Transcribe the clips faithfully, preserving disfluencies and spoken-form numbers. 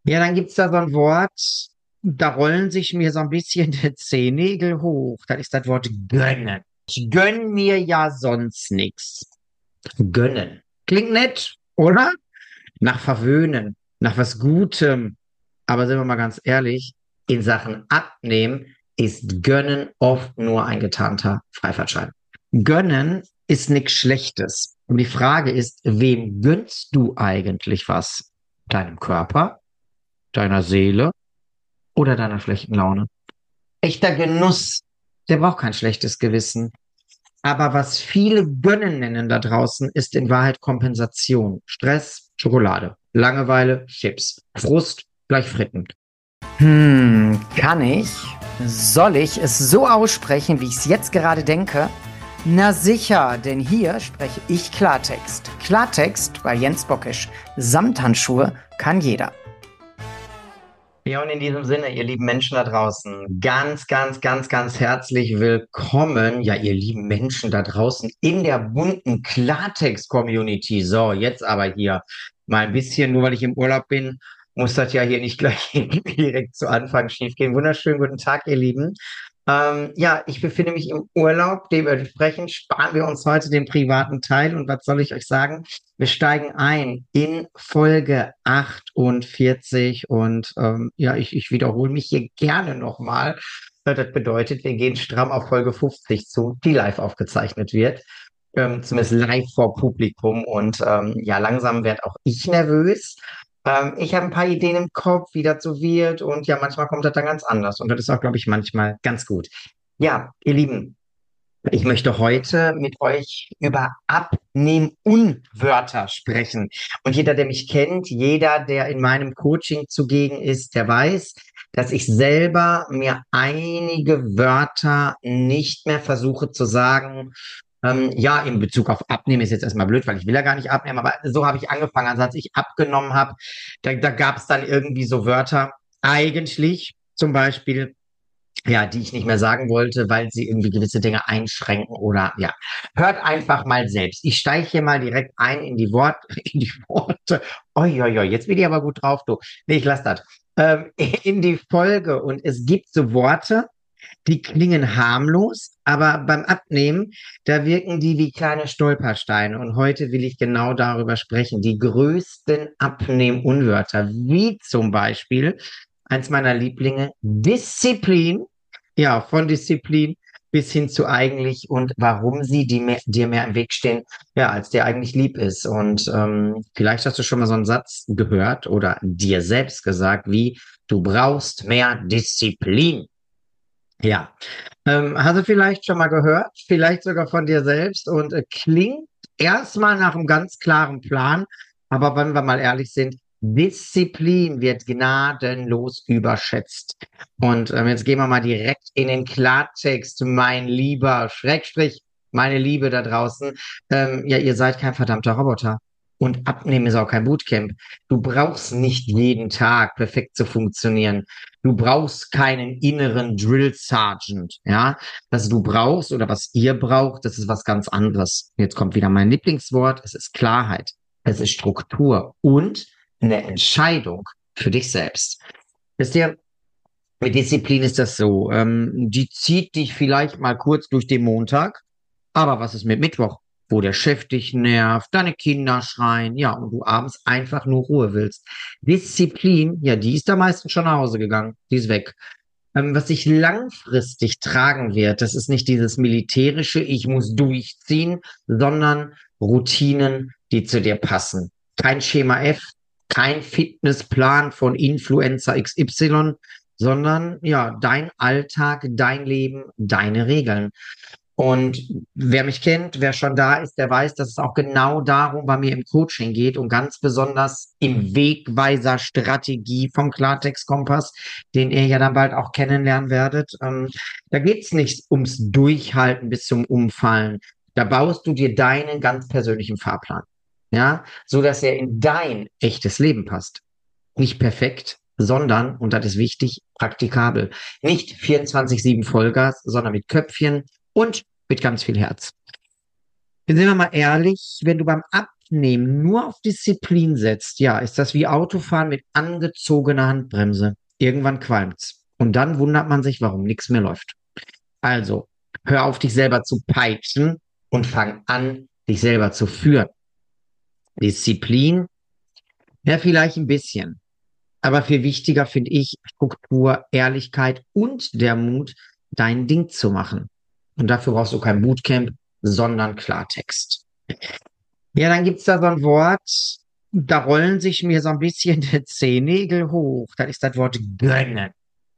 Ja, dann gibt's da so ein Wort, da rollen sich mir so ein bisschen die Zehennägel hoch. Das ist das Wort gönnen. Ich gönn mir ja sonst nix. Gönnen. Klingt nett, oder? Nach verwöhnen, nach was Gutem. Aber sind wir mal ganz ehrlich, in Sachen Abnehmen ist Gönnen oft nur ein getarnter Freifahrtschein. Gönnen ist nichts Schlechtes. Und die Frage ist, wem gönnst du eigentlich was? Deinem Körper, deiner Seele oder deiner schlechten Laune? Echter Genuss, der braucht kein schlechtes Gewissen. Aber was viele Gönnen nennen da draußen, ist in Wahrheit Kompensation. Stress, Schokolade. Langeweile, Chips. Frust, gleich Fritten. Hm, kann ich? Soll ich es so aussprechen, wie ich es jetzt gerade denke? Na sicher, denn hier spreche ich Klartext. Klartext bei Jens Bockisch. Samthandschuhe kann jeder. Ja, und in diesem Sinne, ihr lieben Menschen da draußen, ganz, ganz, ganz, ganz herzlich willkommen, ja, ihr lieben Menschen da draußen in der bunten Klartext-Community. So, jetzt aber hier mal ein bisschen, nur weil ich im Urlaub bin, muss das ja hier nicht gleich direkt zu Anfang schief gehen. Wunderschönen guten Tag, ihr Lieben. Ähm, ja, ich befinde mich im Urlaub, dementsprechend sparen wir uns heute den privaten Teil. Und was soll ich euch sagen? Wir steigen ein in Folge achtundvierzig und ähm, ja, ich, ich wiederhole mich hier gerne nochmal. Das bedeutet, wir gehen stramm auf Folge fünfzig zu, die live aufgezeichnet wird. Ähm, zumindest live vor Publikum und ähm, ja, langsam werde auch ich nervös. Ähm, ich habe ein paar Ideen im Kopf, wie das so wird und ja, manchmal kommt das dann ganz anders und das ist auch, glaube ich, manchmal ganz gut. Ja, ihr Lieben, ich möchte heute mit euch über Abnehmen-Unwörter sprechen. Und jeder, der mich kennt, jeder, der in meinem Coaching zugegen ist, der weiß, dass ich selber mir einige Wörter nicht mehr versuche zu sagen. Ähm, ja, in Bezug auf Abnehmen ist jetzt erstmal blöd, weil ich will ja gar nicht abnehmen, aber so habe ich angefangen. Also als ich abgenommen habe, da, da gab es dann irgendwie so Wörter, eigentlich zum Beispiel ja, die ich nicht mehr sagen wollte, weil sie irgendwie gewisse Dinge einschränken oder ja. Hört einfach mal selbst. Ich steige hier mal direkt ein in die Wort, in die Worte. Oi, oi, oi, jetzt bin ich aber gut drauf, du. Nee, ich lass das. Ähm, in die Folge. Und es gibt so Worte, die klingen harmlos, aber beim Abnehmen, da wirken die wie kleine Stolpersteine. Und heute will ich genau darüber sprechen. Die größten Abnehmen-Unwörter, wie zum Beispiel eins meiner Lieblinge, Disziplin. Ja, von Disziplin bis hin zu eigentlich und warum sie die mehr, dir mehr im Weg stehen, ja, als dir eigentlich lieb ist. Und ähm, vielleicht hast du schon mal so einen Satz gehört oder dir selbst gesagt, wie du brauchst mehr Disziplin. Ja, ähm, hast du vielleicht schon mal gehört, vielleicht sogar von dir selbst und äh, klingt erstmal nach einem ganz klaren Plan, aber wenn wir mal ehrlich sind, Disziplin wird gnadenlos überschätzt. Und ähm, jetzt gehen wir mal direkt in den Klartext, mein lieber Schrägstrich, meine Liebe da draußen. Ähm, ja, ihr seid kein verdammter Roboter. Und Abnehmen ist auch kein Bootcamp. Du brauchst nicht jeden Tag perfekt zu funktionieren. Du brauchst keinen inneren Drill Sergeant, ja. Was du brauchst oder was ihr braucht, das ist was ganz anderes. Jetzt kommt wieder mein Lieblingswort. Es ist Klarheit. Es ist Struktur und eine Entscheidung für dich selbst. Wisst ihr, mit Disziplin ist das so. Ähm, die zieht dich vielleicht mal kurz durch den Montag. Aber was ist mit Mittwoch, wo der Chef dich nervt, deine Kinder schreien, ja, und du abends einfach nur Ruhe willst? Disziplin, ja, die ist da meistens schon nach Hause gegangen. Die ist weg. Ähm, was sich langfristig tragen wird, das ist nicht dieses militärische, ich muss durchziehen, sondern Routinen, die zu dir passen. Kein Schema F, kein Fitnessplan von Influencer X Y, sondern ja, dein Alltag, dein Leben, deine Regeln. Und wer mich kennt, wer schon da ist, der weiß, dass es auch genau darum bei mir im Coaching geht und ganz besonders im Wegweiser Strategie vom Klartext Kompass, den ihr ja dann bald auch kennenlernen werdet. Ähm, da geht's nicht ums Durchhalten bis zum Umfallen. Da baust du dir deinen ganz persönlichen Fahrplan. Ja, so dass er in dein echtes Leben passt. Nicht perfekt, sondern, und das ist wichtig, praktikabel. Nicht vierundzwanzig sieben Vollgas, sondern mit Köpfchen und mit ganz viel Herz. Sind wir mal ehrlich, wenn du beim nehmen, nur auf Disziplin setzt, ja, ist das wie Autofahren mit angezogener Handbremse. Irgendwann qualmt's. Und dann wundert man sich, warum nichts mehr läuft. Also, hör auf, dich selber zu peitschen und fang an, dich selber zu führen. Disziplin, ja, vielleicht ein bisschen. Aber viel wichtiger finde ich Struktur, Ehrlichkeit und der Mut, dein Ding zu machen. Und dafür brauchst du kein Bootcamp, sondern Klartext. Ja, dann gibt's da so ein Wort, da rollen sich mir so ein bisschen die Zehennägel hoch. Das ist das Wort gönnen.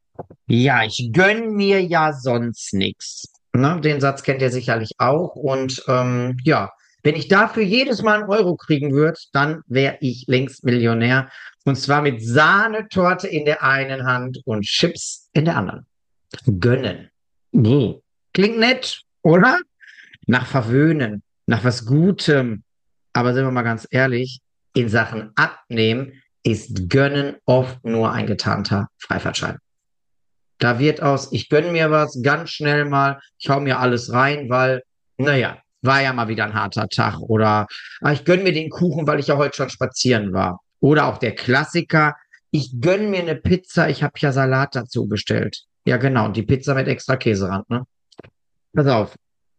Ja, ich gönn mir ja sonst nichts. Ne, den Satz kennt ihr sicherlich auch. Und ähm, ja, wenn ich dafür jedes Mal einen Euro kriegen würde, dann wäre ich längst Millionär. Und zwar mit Sahnetorte in der einen Hand und Chips in der anderen. Gönnen. Buh. Klingt nett, oder? Nach Verwöhnen, nach was Gutem. Aber sind wir mal ganz ehrlich, in Sachen Abnehmen ist Gönnen oft nur ein getarnter Freifahrtschein. Da wird aus, ich gönn mir was ganz schnell mal, ich hau mir alles rein, weil, naja, war ja mal wieder ein harter Tag. Oder ah, ich gönn mir den Kuchen, weil ich ja heute schon spazieren war. Oder auch der Klassiker, ich gönn mir eine Pizza, ich habe ja Salat dazu bestellt. Ja, genau, und die Pizza mit extra Käserand, ne? Pass auf.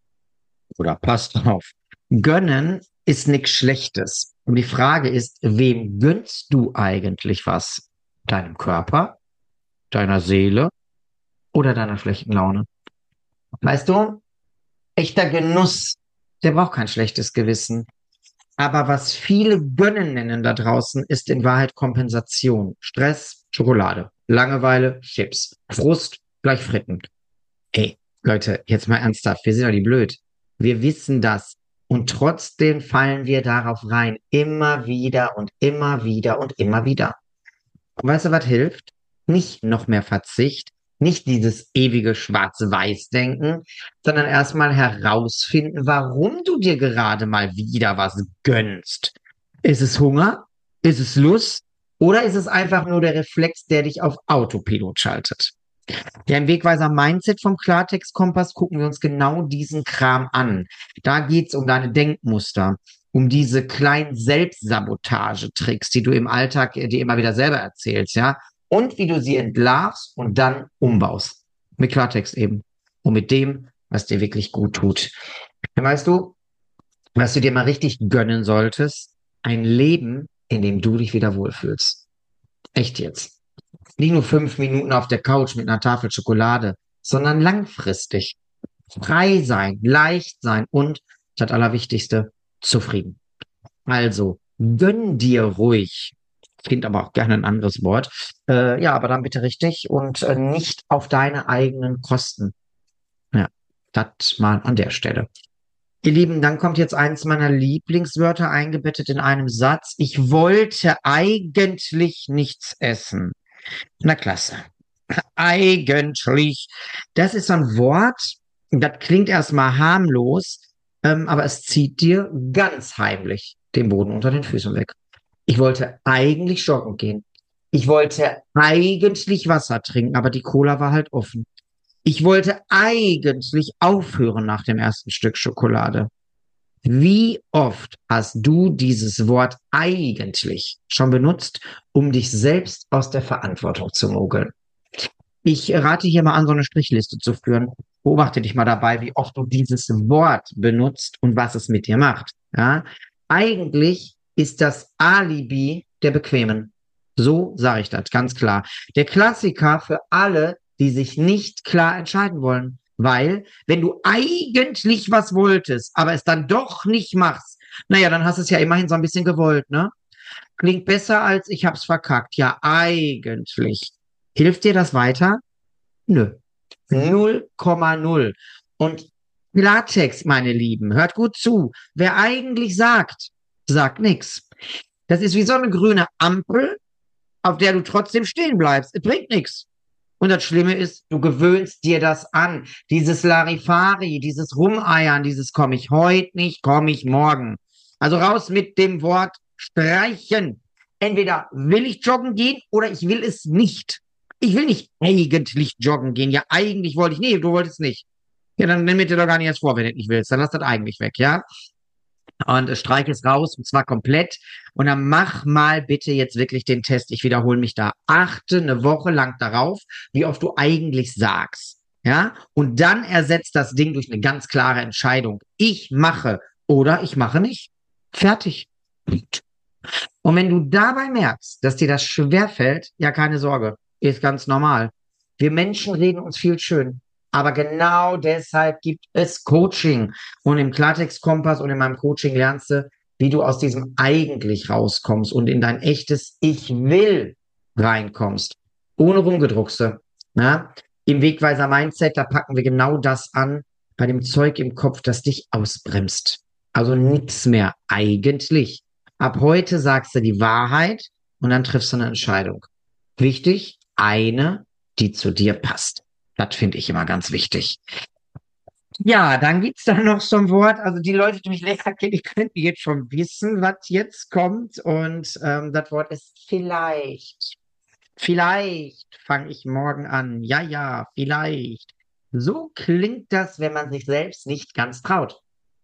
Oder passt auf. Gönnen ist nichts Schlechtes. Und die Frage ist, wem gönnst du eigentlich was? Deinem Körper, deiner Seele oder deiner schlechten Laune? Weißt du, echter Genuss, der braucht kein schlechtes Gewissen. Aber was viele Gönnen nennen da draußen, ist in Wahrheit Kompensation. Stress, Schokolade. Langeweile, Chips. Frust, gleich Fritten. Ey, Leute, jetzt mal ernsthaft, wir sind doch die blöd. Wir wissen das. Und trotzdem fallen wir darauf rein. Immer wieder und immer wieder und immer wieder. Und weißt du, was hilft? Nicht noch mehr Verzicht, nicht dieses ewige Schwarz-Weiß-Denken, sondern erstmal herausfinden, warum du dir gerade mal wieder was gönnst. Ist es Hunger? Ist es Lust? Oder ist es einfach nur der Reflex, der dich auf Autopilot schaltet? Ja, im Wegweiser Mindset vom Klartext-Kompass gucken wir uns genau diesen Kram an. Da geht's um deine Denkmuster, um diese kleinen Selbstsabotage-Tricks, die du im Alltag dir immer wieder selber erzählst, ja, und wie du sie entlarvst und dann umbaust. Mit Klartext eben. Und mit dem, was dir wirklich gut tut. Dann weißt du, was du dir mal richtig gönnen solltest? Ein Leben, in dem du dich wieder wohlfühlst. Echt jetzt. Nicht nur fünf Minuten auf der Couch mit einer Tafel Schokolade, sondern langfristig. Frei sein, leicht sein und, das Allerwichtigste, zufrieden. Also, gönn dir ruhig. Ich finde aber auch gerne ein anderes Wort. Äh, ja, aber dann bitte richtig und äh, nicht auf deine eigenen Kosten. Ja, das mal an der Stelle. Ihr Lieben, dann kommt jetzt eins meiner Lieblingswörter eingebettet in einem Satz. Ich wollte eigentlich nichts essen. Na klasse. Eigentlich. Das ist so ein Wort, das klingt erstmal harmlos, ähm, aber es zieht dir ganz heimlich den Boden unter den Füßen weg. Ich wollte eigentlich joggen gehen. Ich wollte eigentlich Wasser trinken, aber die Cola war halt offen. Ich wollte eigentlich aufhören nach dem ersten Stück Schokolade. Wie oft hast du dieses Wort eigentlich schon benutzt, um dich selbst aus der Verantwortung zu mogeln? Ich rate hier mal an, so eine Strichliste zu führen. Beobachte dich mal dabei, wie oft du dieses Wort benutzt und was es mit dir macht. Ja? Eigentlich ist das Alibi der Bequemen. So sage ich das, ganz klar. Der Klassiker für alle, die sich nicht klar entscheiden wollen. Weil, wenn du eigentlich was wolltest, aber es dann doch nicht machst, naja, dann hast du es ja immerhin so ein bisschen gewollt, ne? Klingt besser als ich hab's verkackt. Ja, eigentlich. Hilft dir das weiter? Nö. null Komma null. Und Klartext, meine Lieben, hört gut zu. Wer eigentlich sagt, sagt nix. Das ist wie so eine grüne Ampel, auf der du trotzdem stehen bleibst. Es bringt nichts. Und das Schlimme ist, du gewöhnst dir das an. Dieses Larifari, dieses Rumeiern, dieses komm ich heute nicht, komm ich morgen. Also raus mit dem Wort streichen. Entweder will ich joggen gehen oder ich will es nicht. Ich will nicht eigentlich joggen gehen. Ja, eigentlich wollte ich. Nee, du wolltest nicht. Ja, dann nimm mir dir doch gar nicht erst vor, wenn du nicht willst. Dann lass das eigentlich weg, ja? Und äh, streich es raus, und zwar komplett. Und dann mach mal bitte jetzt wirklich den Test. Ich wiederhole mich da. Achte eine Woche lang darauf, wie oft du eigentlich sagst. Ja? Und dann ersetzt das Ding durch eine ganz klare Entscheidung. Ich mache oder ich mache nicht. Fertig. Und wenn du dabei merkst, dass dir das schwerfällt, ja, keine Sorge, ist ganz normal. Wir Menschen reden uns viel schön. Aber genau deshalb gibt es Coaching. Und im Klartext-Kompass und in meinem Coaching lernst du, wie du aus diesem eigentlich rauskommst und in dein echtes Ich will reinkommst. Ohne Rumgedruckste. Ja? Im Wegweiser Mindset, da packen wir genau das an, bei dem Zeug im Kopf, das dich ausbremst. Also nichts mehr eigentlich. Ab heute sagst du die Wahrheit und dann triffst du eine Entscheidung. Wichtig, eine, die zu dir passt. Das finde ich immer ganz wichtig. Ja, dann gibt's da noch so ein Wort. Also die Leute, die mich länger kennen, die könnten jetzt schon wissen, was jetzt kommt. Und ähm, das Wort ist vielleicht. Vielleicht fange ich morgen an. Ja, ja, vielleicht. So klingt das, wenn man sich selbst nicht ganz traut.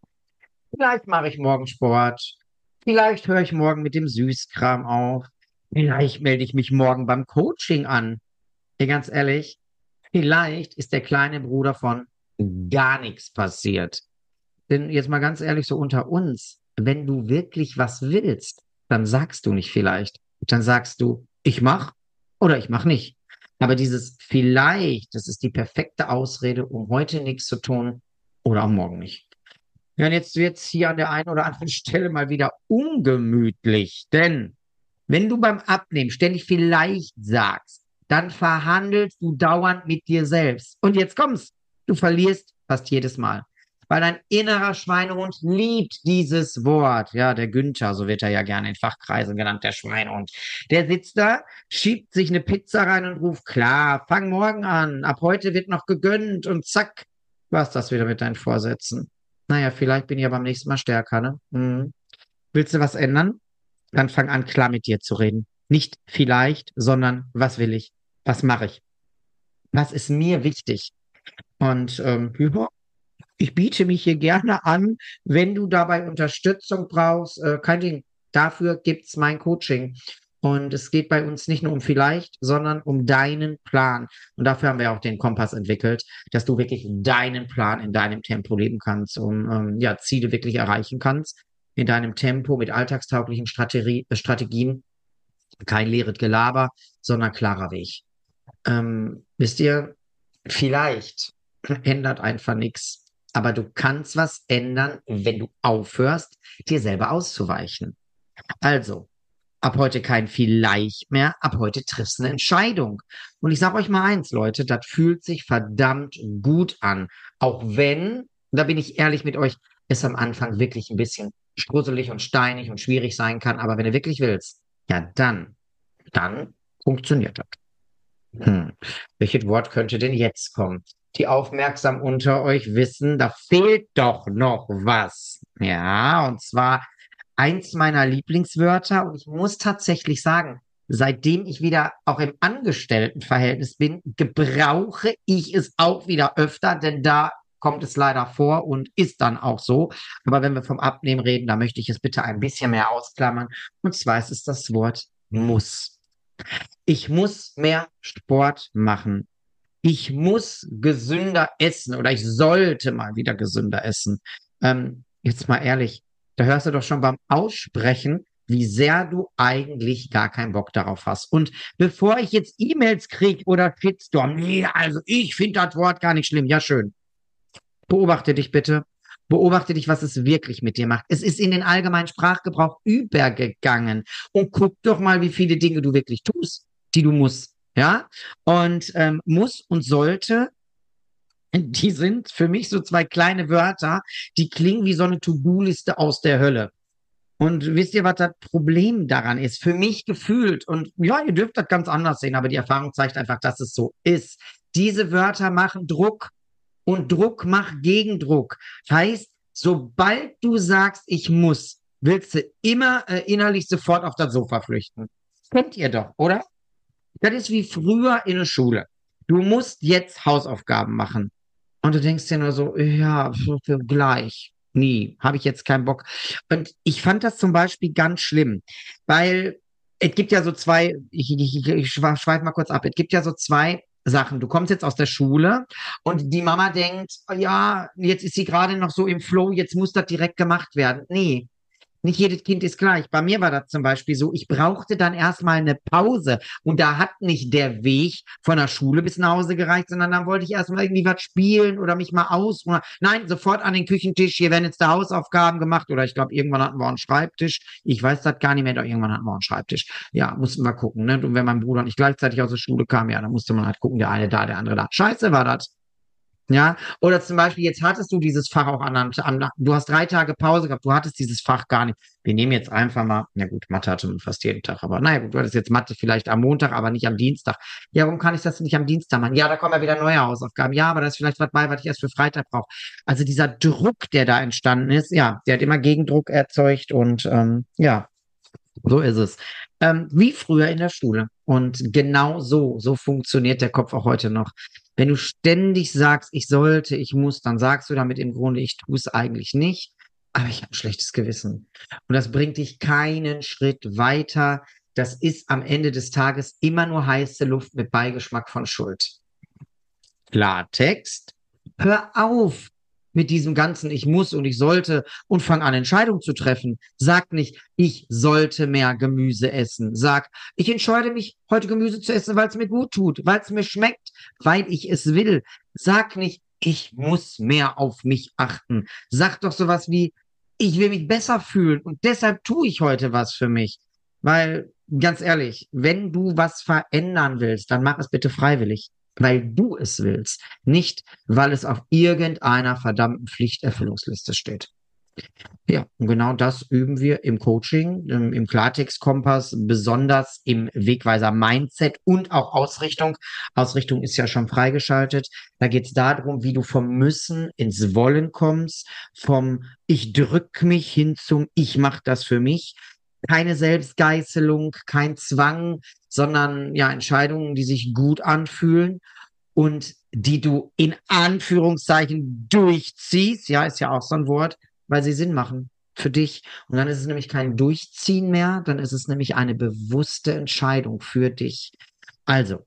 Vielleicht mache ich morgen Sport. Vielleicht höre ich morgen mit dem Süßkram auf. Vielleicht melde ich mich morgen beim Coaching an. Hey, ganz ehrlich, vielleicht ist der kleine Bruder von gar nichts passiert. Denn jetzt mal ganz ehrlich, so unter uns, wenn du wirklich was willst, dann sagst du nicht vielleicht. Dann sagst du, ich mach oder ich mach nicht. Aber dieses vielleicht, das ist die perfekte Ausrede, um heute nichts zu tun oder auch morgen nicht. Ja, und jetzt wird's hier an der einen oder anderen Stelle mal wieder ungemütlich. Denn wenn du beim Abnehmen ständig vielleicht sagst, dann verhandelst du dauernd mit dir selbst. Und jetzt kommst, du verlierst fast jedes Mal. Weil dein innerer Schweinehund liebt dieses Wort. Ja, der Günther, so wird er ja gerne in Fachkreisen genannt, der Schweinehund. Der sitzt da, schiebt sich eine Pizza rein und ruft, klar, fang morgen an. Ab heute wird noch gegönnt und zack, war's das wieder mit deinen Vorsätzen. Naja, vielleicht bin ich ja beim nächsten Mal stärker, ne? Hm. Willst du was ändern? Dann fang an, klar mit dir zu reden. Nicht vielleicht, sondern was will ich? Was mache ich? Was ist mir wichtig? Und ähm, ja, ich biete mich hier gerne an, wenn du dabei Unterstützung brauchst. Äh, kein Ding. Dafür gibt's mein Coaching. Und es geht bei uns nicht nur um vielleicht, sondern um deinen Plan. Und dafür haben wir auch den Kompass entwickelt, dass du wirklich deinen Plan in deinem Tempo leben kannst, um ähm, ja, Ziele wirklich erreichen kannst. In deinem Tempo mit alltagstauglichen Strategie, äh, Strategien. Kein leeres Gelaber, sondern klarer Weg. Ähm, wisst ihr, vielleicht ändert einfach nichts. Aber du kannst was ändern, wenn du aufhörst, dir selber auszuweichen. Also, ab heute kein vielleicht mehr, ab heute triffst du eine Entscheidung. Und ich sage euch mal eins, Leute, das fühlt sich verdammt gut an. Auch wenn, da bin ich ehrlich mit euch, es am Anfang wirklich ein bisschen strusselig und steinig und schwierig sein kann. Aber wenn du wirklich willst, ja dann, dann funktioniert das. Hm. Welches Wort könnte denn jetzt kommen? Die aufmerksam unter euch wissen, da fehlt doch noch was. Ja, und zwar eins meiner Lieblingswörter. Und ich muss tatsächlich sagen, seitdem ich wieder auch im Angestelltenverhältnis bin, gebrauche ich es auch wieder öfter, denn da kommt es leider vor und ist dann auch so. Aber wenn wir vom Abnehmen reden, da möchte ich es bitte ein bisschen mehr ausklammern. Und zwar ist es das Wort muss. Ich muss mehr Sport machen. Ich muss gesünder essen oder ich sollte mal wieder gesünder essen. Ähm, jetzt mal ehrlich, da hörst du doch schon beim Aussprechen, wie sehr du eigentlich gar keinen Bock darauf hast. Und bevor ich jetzt E-Mails kriege oder Shitstorm, nee, also ich finde das Wort gar nicht schlimm. Ja, schön. Beobachte dich bitte. Beobachte dich, was es wirklich mit dir macht. Es ist in den allgemeinen Sprachgebrauch übergegangen. Und guck doch mal, wie viele Dinge du wirklich tust, die du musst. Ja? Und ähm, muss und sollte, die sind für mich so zwei kleine Wörter, die klingen wie so eine To-Do-Liste aus der Hölle. Und wisst ihr, was das Problem daran ist? Für mich gefühlt, und ja, ihr dürft das ganz anders sehen, aber die Erfahrung zeigt einfach, dass es so ist. Diese Wörter machen Druck und Druck macht Gegendruck. Heißt, sobald du sagst, ich muss, willst du immer äh, innerlich sofort auf das Sofa flüchten. Kennt ihr doch, oder? Das ist wie früher in der Schule. Du musst jetzt Hausaufgaben machen. Und du denkst dir nur so, ja, für, für gleich. nie, habe ich jetzt keinen Bock. Und ich fand das zum Beispiel ganz schlimm, weil es gibt ja so zwei, ich, ich, ich schweife mal kurz ab, es gibt ja so zwei Sachen. Du kommst jetzt aus der Schule und die Mama denkt, oh ja, jetzt ist sie gerade noch so im Flow, jetzt muss das direkt gemacht werden. Nee. Nicht jedes Kind ist gleich. Bei mir war das zum Beispiel so, ich brauchte dann erstmal eine Pause und da hat nicht der Weg von der Schule bis nach Hause gereicht, sondern dann wollte ich erstmal irgendwie was spielen oder mich mal ausruhen. Nein, sofort an den Küchentisch, hier werden jetzt da Hausaufgaben gemacht oder ich glaube, irgendwann hatten wir einen Schreibtisch. Ich weiß das gar nicht mehr, doch irgendwann hatten wir einen Schreibtisch. Ja, mussten wir gucken, ne? Und wenn mein Bruder nicht gleichzeitig aus der Schule kam, ja, dann musste man halt gucken, der eine da, der andere da. Scheiße war das. Ja, oder zum Beispiel, jetzt hattest du dieses Fach auch an, an, du hast drei Tage Pause gehabt, du hattest dieses Fach gar nicht. Wir nehmen jetzt einfach mal, na gut, Mathe hatte man fast jeden Tag, aber naja, gut, du hattest jetzt Mathe vielleicht am Montag, aber nicht am Dienstag. Ja, warum kann ich das nicht am Dienstag machen? Ja, da kommen ja wieder neue Hausaufgaben. Ja, aber da ist vielleicht was bei, was ich erst für Freitag brauche. Also dieser Druck, der da entstanden ist, ja, der hat immer Gegendruck erzeugt und ähm, ja, so ist es. Ähm, wie früher in der Schule. Und genau so, so funktioniert der Kopf auch heute noch. Wenn du ständig sagst, ich sollte, ich muss, dann sagst du damit im Grunde, ich tue es eigentlich nicht, aber ich habe ein schlechtes Gewissen. Und das bringt dich keinen Schritt weiter. Das ist am Ende des Tages immer nur heiße Luft mit Beigeschmack von Schuld. Klartext, hör auf mit diesem ganzen Ich muss und ich sollte und fang an, Entscheidungen zu treffen. Sag nicht, ich sollte mehr Gemüse essen. Sag, ich entscheide mich, heute Gemüse zu essen, weil es mir gut tut, weil es mir schmeckt, weil ich es will. Sag nicht, ich muss mehr auf mich achten. Sag doch sowas wie, ich will mich besser fühlen und deshalb tue ich heute was für mich. Weil, ganz ehrlich, wenn du was verändern willst, dann mach es bitte freiwillig, weil du es willst, nicht weil es auf irgendeiner verdammten Pflichterfüllungsliste steht. Ja, und genau das üben wir im Coaching, im, im Klartext-Kompass, besonders im Wegweiser Mindset und auch Ausrichtung. Ausrichtung ist ja schon freigeschaltet. Da geht es darum, wie du vom Müssen ins Wollen kommst, vom Ich drück mich hin zum Ich mach das für mich. Keine Selbstgeißelung, kein Zwang, sondern ja, Entscheidungen, die sich gut anfühlen und die du in Anführungszeichen durchziehst. Ja, ist ja auch so ein Wort, weil sie Sinn machen für dich. Und dann ist es nämlich kein Durchziehen mehr, dann ist es nämlich eine bewusste Entscheidung für dich. Also,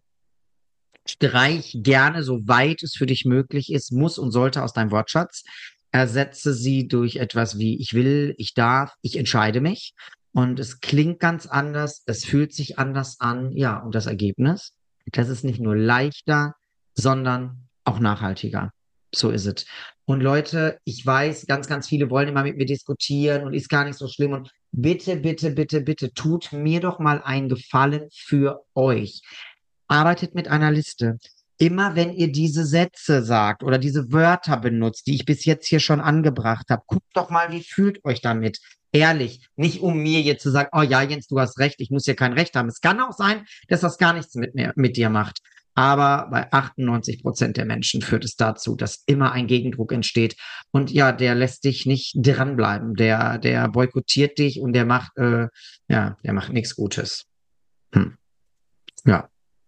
streich gerne, soweit es für dich möglich ist, muss und sollte aus deinem Wortschatz. Ersetze sie durch etwas wie ich will, ich darf, ich entscheide mich. Und es klingt ganz anders, es fühlt sich anders an. Ja, und das Ergebnis, das ist nicht nur leichter, sondern auch nachhaltiger. So ist es. Und Leute, ich weiß, ganz, ganz viele wollen immer mit mir diskutieren und ist gar nicht so schlimm. Und bitte, bitte, bitte, bitte, tut mir doch mal einen Gefallen für euch. Arbeitet mit einer Liste. Immer wenn ihr diese Sätze sagt oder diese Wörter benutzt, die ich bis jetzt hier schon angebracht habe, guckt doch mal, wie fühlt euch damit? Ehrlich, nicht um mir jetzt zu sagen, oh ja, Jens, du hast recht, ich muss hier kein Recht haben. Es kann auch sein, dass das gar nichts mit mir, mit dir macht. Aber bei achtundneunzig Prozent der Menschen führt es dazu, dass immer ein Gegendruck entsteht. Und ja, der lässt dich nicht dranbleiben. Der, der boykottiert dich und der macht, äh, ja, der macht nichts Gutes. Hm. Ja,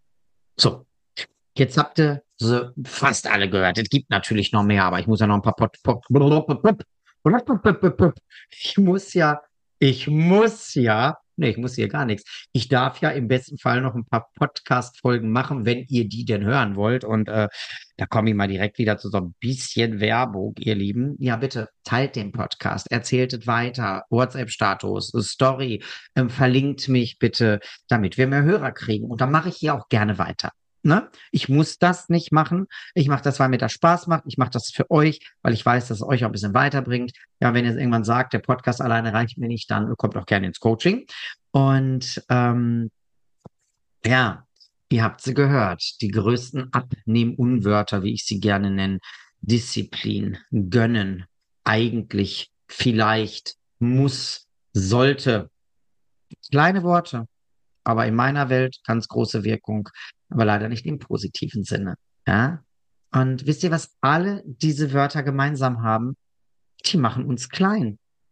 so. Jetzt habt ihr so fast alle gehört. Es gibt natürlich noch mehr, aber ich muss ja noch ein paar Pot, Pot, ich muss ja, ich muss ja, nee, ich muss hier gar nichts. Ich darf ja im besten Fall noch ein paar Podcast-Folgen machen, wenn ihr die denn hören wollt. Und äh, da komme ich mal direkt wieder zu so ein bisschen Werbung, ihr Lieben. Ja, bitte teilt den Podcast, erzählt es weiter, WhatsApp-Status, Story, ähm, verlinkt mich bitte, damit wir mehr Hörer kriegen. Und dann mache ich hier auch gerne weiter. Ne? Ich muss das nicht machen. Ich mache das, weil mir das Spaß macht. Ich mache das für euch, weil ich weiß, dass es euch auch ein bisschen weiterbringt. Ja, wenn ihr irgendwann sagt, der Podcast alleine reicht mir nicht, dann kommt auch gerne ins Coaching. Und ähm, ja, ihr habt sie gehört. Die größten Abnehmen-Unwörter, wie ich sie gerne nenne. Disziplin, gönnen, eigentlich, vielleicht, muss, sollte. Kleine Worte, aber in meiner Welt ganz große Wirkung, aber leider nicht im positiven Sinne. Ja? Und wisst ihr, was alle diese Wörter gemeinsam haben? Die machen uns klein.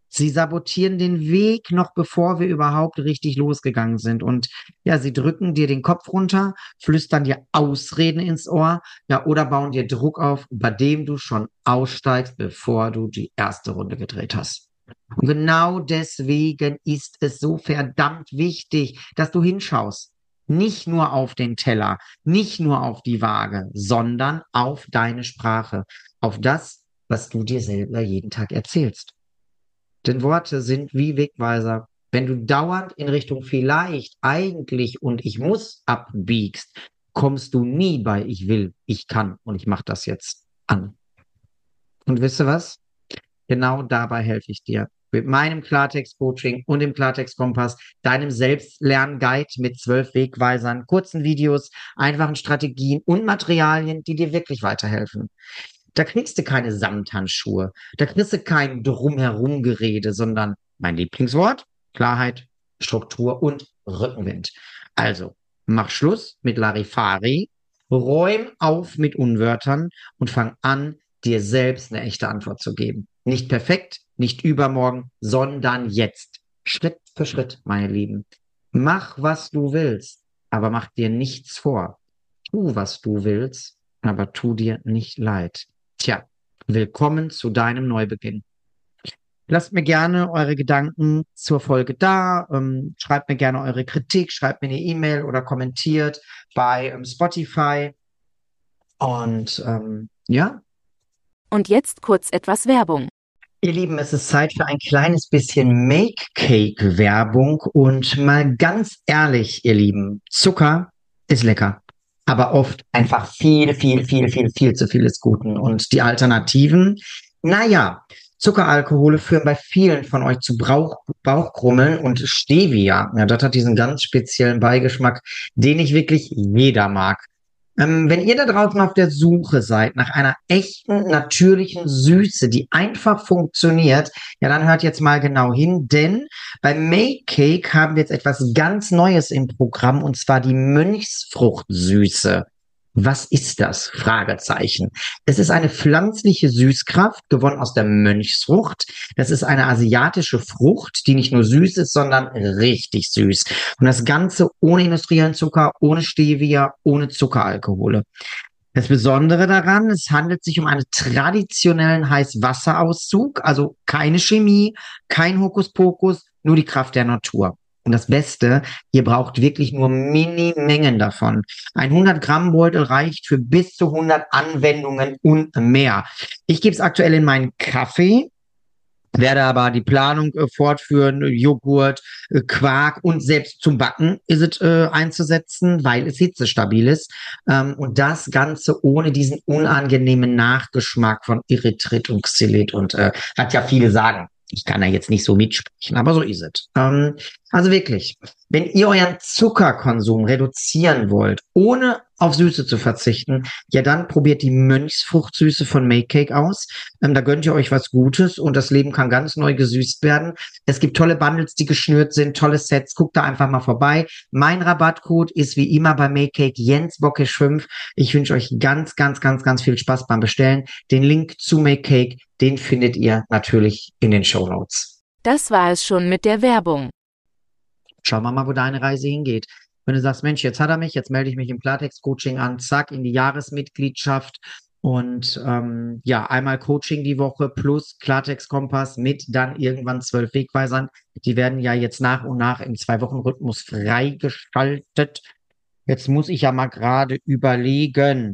Sie sabotieren den Weg noch bevor wir überhaupt richtig losgegangen sind. Und ja, sie drücken dir den Kopf runter, flüstern dir Ausreden ins Ohr, ja, oder bauen dir Druck auf, bei dem du schon aussteigst, bevor du die erste Runde gedreht hast. Und genau deswegen ist es so verdammt wichtig, dass du hinschaust. Nicht nur auf den Teller, nicht nur auf die Waage, sondern auf deine Sprache, auf das, was du dir selber jeden Tag erzählst. Denn Worte sind wie Wegweiser. Wenn du dauernd in Richtung vielleicht, eigentlich und ich muss abbiegst, kommst du nie bei ich will, ich kann und ich mache das jetzt an. Und wisst ihr was? Genau dabei helfe ich dir. Mit meinem Klartext-Coaching und dem Klartext-Kompass, deinem Selbstlernguide mit zwölf Wegweisern, kurzen Videos, einfachen Strategien und Materialien, die dir wirklich weiterhelfen. Da kriegst du keine Samthandschuhe, da kriegst du kein Drumherum-Gerede, sondern mein Lieblingswort, Klarheit, Struktur und Rückenwind. Also, mach Schluss mit Larifari, räum auf mit Unwörtern und fang an, dir selbst eine echte Antwort zu geben. Nicht perfekt, nicht übermorgen, sondern jetzt. Schritt für Schritt, meine Lieben. Mach, was du willst, aber mach dir nichts vor. Tu, was du willst, aber tu dir nicht leid. Tja, willkommen zu deinem Neubeginn. Lasst mir gerne eure Gedanken zur Folge da. Ähm, schreibt mir gerne eure Kritik, schreibt mir eine E-Mail oder kommentiert bei ähm, Spotify. Und ähm, ja. Und jetzt kurz etwas Werbung. Ihr Lieben, es ist Zeit für ein kleines bisschen Make-Cake-Werbung. Und mal ganz ehrlich, ihr Lieben, Zucker ist lecker. Aber oft einfach viel, viel, viel, viel, viel zu viel des Guten. Und die Alternativen, naja, Zuckeralkohole führen bei vielen von euch zu Brauch, Bauchkrummeln und Stevia. Ja, das hat diesen ganz speziellen Beigeschmack, den nicht wirklich jeder mag. Ähm, wenn ihr da draußen auf der Suche seid nach einer echten, natürlichen Süße, die einfach funktioniert, ja, dann hört jetzt mal genau hin, denn bei Make Cake haben wir jetzt etwas ganz Neues im Programm, und zwar die Mönchsfruchtsüße. Was ist das? Fragezeichen. Es ist eine pflanzliche Süßkraft, gewonnen aus der Mönchsfrucht. Das ist eine asiatische Frucht, die nicht nur süß ist, sondern richtig süß. Und das Ganze ohne industriellen Zucker, ohne Stevia, ohne Zuckeralkohole. Das Besondere daran, es handelt sich um einen traditionellen Heißwasserauszug, also keine Chemie, kein Hokuspokus, nur die Kraft der Natur. Und das Beste, ihr braucht wirklich nur Mini-Mengen davon. Ein hundert Gramm Beutel reicht für bis zu hundert Anwendungen und mehr. Ich gebe es aktuell in meinen Kaffee, werde aber die Planung äh, fortführen, Joghurt, äh, Quark und selbst zum Backen ist es äh, einzusetzen, weil es hitzestabil ist. Ähm, und das Ganze ohne diesen unangenehmen Nachgeschmack von Erythrit und Xylit. Und äh, hat ja viele sagen, ich kann da jetzt nicht so mitsprechen, aber so ist es. Ähm, also wirklich, wenn ihr euren Zuckerkonsum reduzieren wollt, ohne auf Süße zu verzichten, ja, dann probiert die Mönchsfruchtsüße von Make Cake aus. Ähm, da gönnt ihr euch was Gutes und das Leben kann ganz neu gesüßt werden. Es gibt tolle Bundles, die geschnürt sind, tolle Sets. Guckt da einfach mal vorbei. Mein Rabattcode ist wie immer bei Make Cake Jens Bockisch fünf. Ich wünsche euch ganz, ganz, ganz, ganz viel Spaß beim Bestellen. Den Link zu Make Cake, den findet ihr natürlich in den Shownotes. Das war es schon mit der Werbung. Schauen wir mal, wo deine Reise hingeht. Wenn du sagst, Mensch, jetzt hat er mich, jetzt melde ich mich im Klartext-Coaching an, zack, in die Jahresmitgliedschaft und ähm, ja, einmal Coaching die Woche plus Klartext-Kompass mit dann irgendwann zwölf Wegweisern. Die werden ja jetzt nach und nach im Zwei-Wochen-Rhythmus freigeschaltet. Jetzt muss ich ja mal gerade überlegen.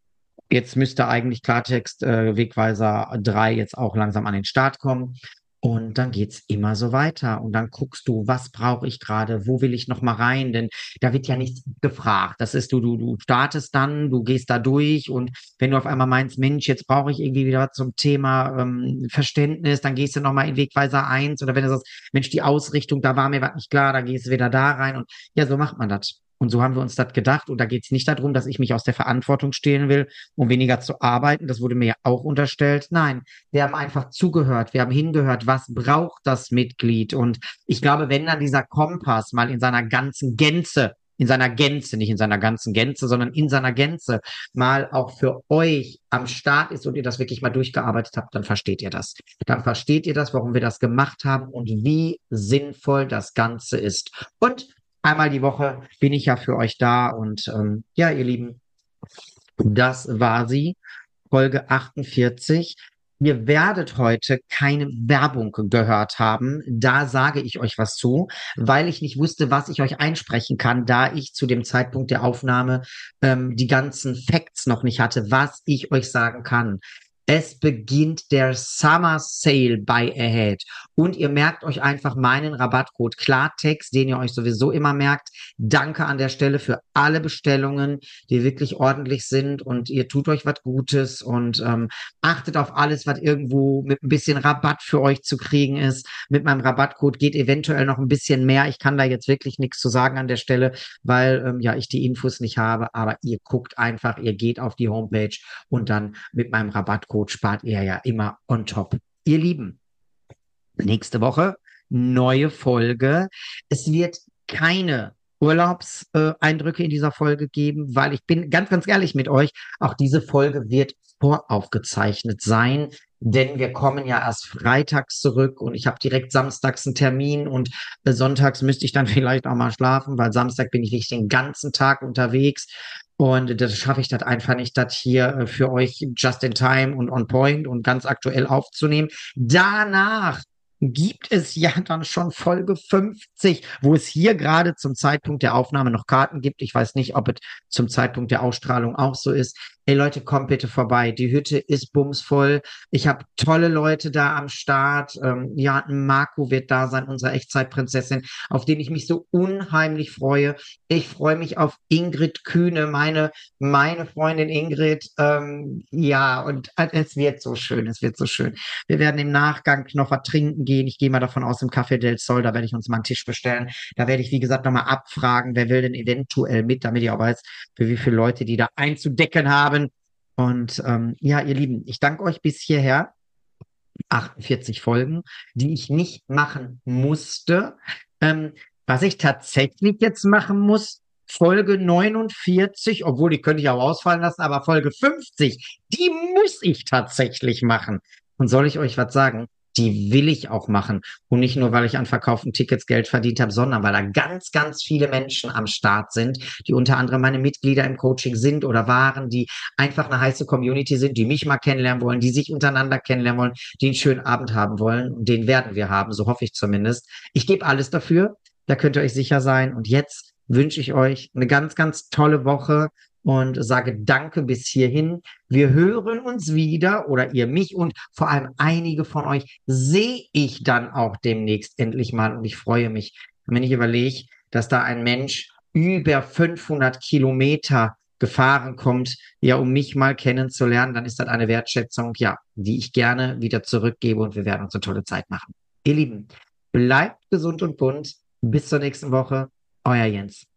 Jetzt müsste eigentlich Klartext äh, Wegweiser drei jetzt auch langsam an den Start kommen. Und dann geht's immer so weiter. Und dann guckst du, was brauche ich gerade? Wo will ich noch mal rein? Denn da wird ja nichts gefragt. Das ist, du, du, du startest dann, du gehst da durch. Und wenn du auf einmal meinst, Mensch, jetzt brauche ich irgendwie wieder was zum Thema ähm, Verständnis, dann gehst du noch mal in Wegweiser eins. Oder wenn du sagst, Mensch, die Ausrichtung, da war mir was nicht klar, dann gehst du wieder da rein. Und ja, so macht man das. Und so haben wir uns das gedacht. Und da geht es nicht darum, dass ich mich aus der Verantwortung stehlen will, um weniger zu arbeiten. Das wurde mir ja auch unterstellt. Nein, wir haben einfach zugehört. Wir haben hingehört, was braucht das Mitglied. Und ich glaube, wenn dann dieser Kompass mal in seiner ganzen Gänze in seiner Gänze, nicht in seiner ganzen Gänze, sondern in seiner Gänze mal auch für euch am Start ist und ihr das wirklich mal durchgearbeitet habt, dann versteht ihr das. Dann versteht ihr das, warum wir das gemacht haben und wie sinnvoll das Ganze ist. Und einmal die Woche bin ich ja für euch da und ähm, ja, ihr Lieben, das war sie, Folge achtundvierzig. Ihr werdet heute keine Werbung gehört haben. Da sage ich euch was zu, weil ich nicht wusste, was ich euch einsprechen kann, da ich zu dem Zeitpunkt der Aufnahme ähm, die ganzen Facts noch nicht hatte, was ich euch sagen kann. Es beginnt der Summer Sale bei Ahead und ihr merkt euch einfach meinen Rabattcode Klartext, den ihr euch sowieso immer merkt. Danke an der Stelle für alle Bestellungen, die wirklich ordentlich sind und ihr tut euch was Gutes und ähm, achtet auf alles, was irgendwo mit ein bisschen Rabatt für euch zu kriegen ist. Mit meinem Rabattcode geht eventuell noch ein bisschen mehr. Ich kann da jetzt wirklich nichts zu sagen an der Stelle, weil ähm, ja ich die Infos nicht habe, aber ihr guckt einfach, ihr geht auf die Homepage und dann mit meinem Rabattcode spart ihr ja immer on top. Ihr Lieben, nächste Woche neue Folge. Es wird keine Urlaubseindrücke in dieser Folge geben, weil ich bin ganz, ganz ehrlich mit euch, auch diese Folge wird voraufgezeichnet sein, denn wir kommen ja erst freitags zurück und ich habe direkt samstags einen Termin und äh, sonntags müsste ich dann vielleicht auch mal schlafen, weil Samstag bin ich wirklich den ganzen Tag unterwegs und das schaffe ich das einfach nicht, das hier äh, für euch just in time und on point und ganz aktuell aufzunehmen. Danach gibt es ja dann schon Folge fünfzig, wo es hier gerade zum Zeitpunkt der Aufnahme noch Karten gibt. Ich weiß nicht, ob es zum Zeitpunkt der Ausstrahlung auch so ist. Ey Leute, kommt bitte vorbei. Die Hütte ist bumsvoll. Ich habe tolle Leute da am Start. Ähm, ja, Marco wird da sein, unsere Echtzeitprinzessin, auf den ich mich so unheimlich freue. Ich freue mich auf Ingrid Kühne, meine, meine Freundin Ingrid. Ähm, ja, und es wird so schön, es wird so schön. Wir werden im Nachgang noch was trinken gehen. Ich gehe mal davon aus, im Café del Sol, da werde ich uns mal einen Tisch bestellen. Da werde ich, wie gesagt, nochmal abfragen, wer will denn eventuell mit, damit ich auch weiß, für wie viele Leute die da einzudecken haben. Und ähm, ja, ihr Lieben, ich danke euch bis hierher. achtundvierzig Folgen, die ich nicht machen musste. Ähm, was ich tatsächlich jetzt machen muss, Folge neunundvierzig, obwohl die könnte ich auch ausfallen lassen, aber Folge fünfzig, die muss ich tatsächlich machen. Und soll ich euch was sagen? Die will ich auch machen. Und nicht nur, weil ich an verkauften Tickets Geld verdient habe, sondern weil da ganz, ganz viele Menschen am Start sind, die unter anderem meine Mitglieder im Coaching sind oder waren, die einfach eine heiße Community sind, die mich mal kennenlernen wollen, die sich untereinander kennenlernen wollen, die einen schönen Abend haben wollen. Und den werden wir haben, so hoffe ich zumindest. Ich gebe alles dafür, da könnt ihr euch sicher sein. Und jetzt wünsche ich euch eine ganz, ganz tolle Woche und sage danke bis hierhin. Wir hören uns wieder oder ihr mich und vor allem einige von euch sehe ich dann auch demnächst endlich mal und ich freue mich, wenn ich überlege, dass da ein Mensch über fünfhundert Kilometer gefahren kommt, ja, um mich mal kennenzulernen, dann ist das eine Wertschätzung, ja, die ich gerne wieder zurückgebe und wir werden uns eine tolle Zeit machen. Ihr Lieben, bleibt gesund und bunt. Bis zur nächsten Woche. Euer Jens.